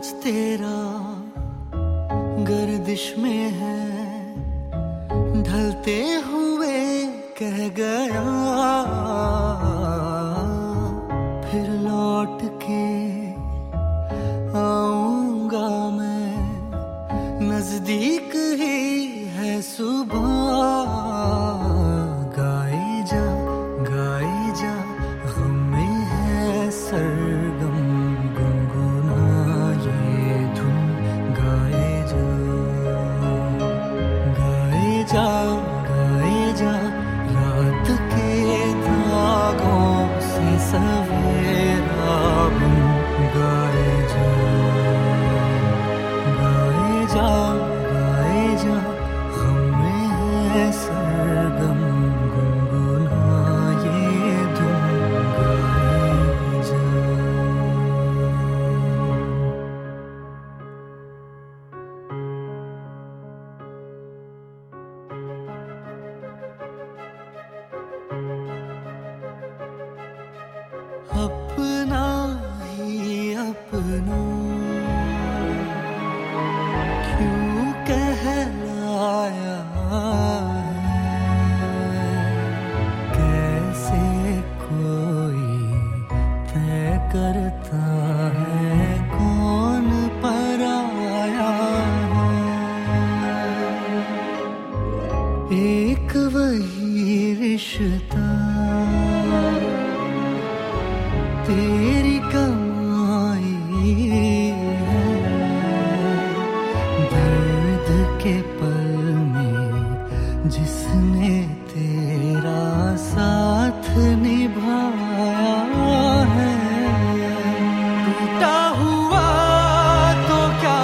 आज तेरा गर्दिश में है, ढलते हुए कह गया फिर लौट के आऊंगा मैं, नजदीक ही है सुबह। गाए जा गम में है सरगम, गुनगुना ये धुन। गाए जा रात के धागों से सवेरा बुन। गाए जा गम में है सरगम, गुनगुना ये धुन। गाए जा। अपना ही अपना क्यों कहलाया है, कैसे कोई तय करता है कौन पराया है। एक वही रिश्ता तेरी कमाई है, दर्द के पल में जिसने तेरा साथ निभाया है। टूटा हुआ तो क्या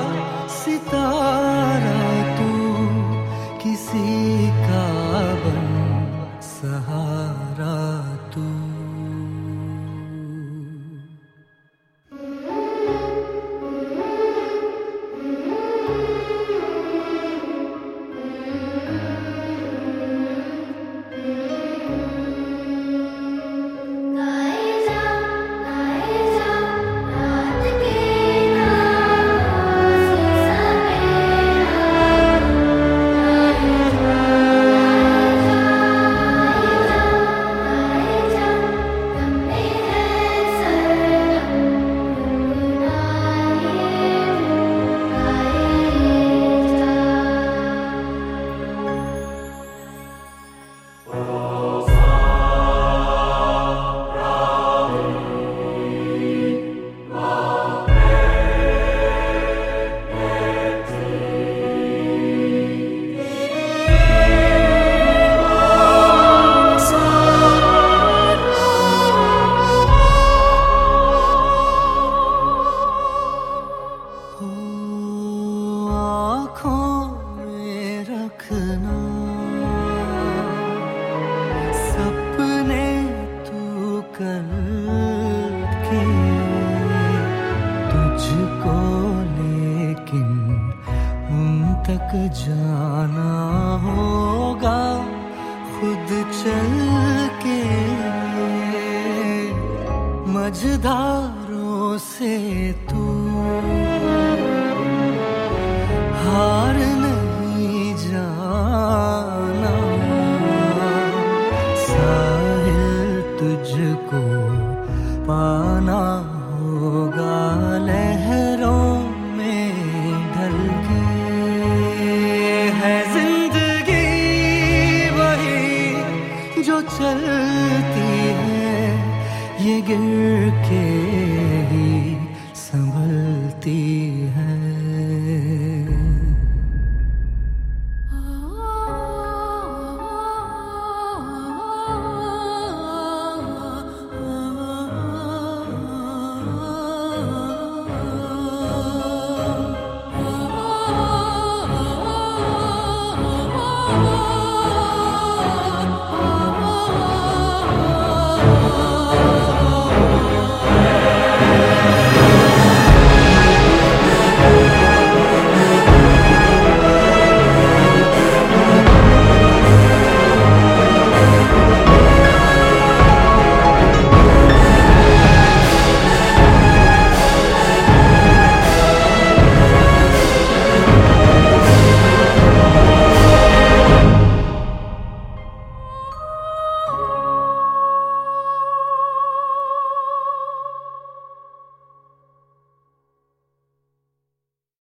सितारा तू, किसी का बन सहारा तू। सपने तू करके तुझको लेकिन उन तक जाना होगा खुद चल के। मझधारों से तू